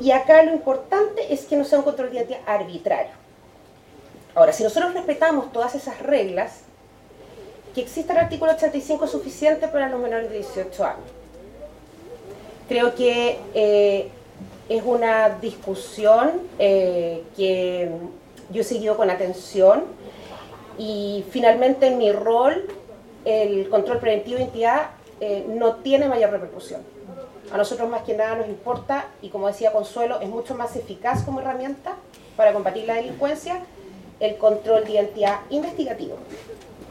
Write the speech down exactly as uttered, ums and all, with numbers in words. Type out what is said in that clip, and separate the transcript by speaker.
Speaker 1: y acá lo importante es que no sea un control de identidad arbitrario. Ahora, si nosotros respetamos todas esas reglas, que exista el artículo ochenta y cinco es suficiente para los menores de dieciocho años. Creo que eh, es una discusión eh, que yo he seguido con atención y finalmente en mi rol el control preventivo de identidad eh, no tiene mayor repercusión. A nosotros más que nada nos importa, y como decía Consuelo, es mucho más eficaz como herramienta para combatir la delincuencia, el control de identidad investigativo.